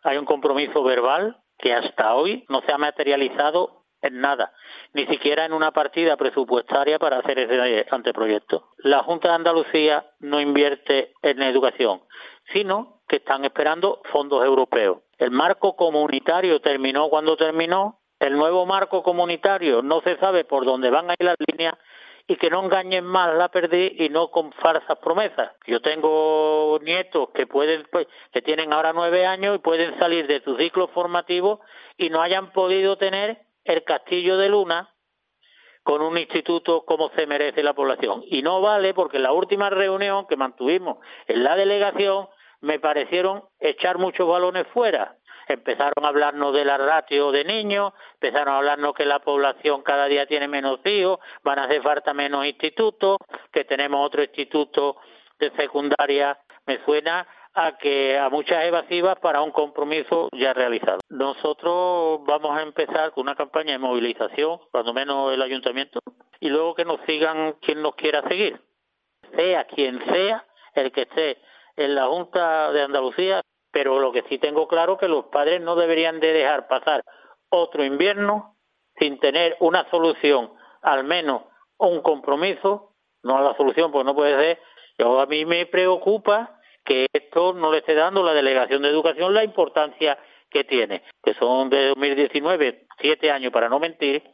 hay un compromiso verbal que hasta hoy no se ha materializado en nada, ni siquiera en una partida presupuestaria para hacer ese anteproyecto. La Junta de Andalucía no invierte en educación, sino que están esperando fondos europeos. El marco comunitario terminó cuando terminó, el nuevo marco comunitario no se sabe por dónde van a ir las líneas, y que no engañen más la perdiz y no con falsas promesas. Yo tengo nietos que que tienen ahora 9 años y pueden salir de su ciclo formativo y no hayan podido tener el Castillo de Luna con un instituto como se merece la población. Y no vale porque en la última reunión que mantuvimos en la delegación me parecieron echar muchos balones fuera. Empezaron a hablarnos de la ratio de niños, empezaron a hablarnos que la población cada día tiene menos hijos, van a hacer falta menos institutos, que tenemos otro instituto de secundaria. Me suena a muchas evasivas para un compromiso ya realizado. Nosotros vamos a empezar con una campaña de movilización, cuando menos el ayuntamiento, y luego que nos sigan quien nos quiera seguir. Sea quien sea el que esté en la Junta de Andalucía, pero lo que sí tengo claro es que los padres no deberían de dejar pasar otro invierno sin tener una solución, al menos un compromiso, no la solución, pues no puede ser. A mí me preocupa que esto no le esté dando la Delegación de Educación la importancia que tiene, que son de 2019, 7 años para no mentir,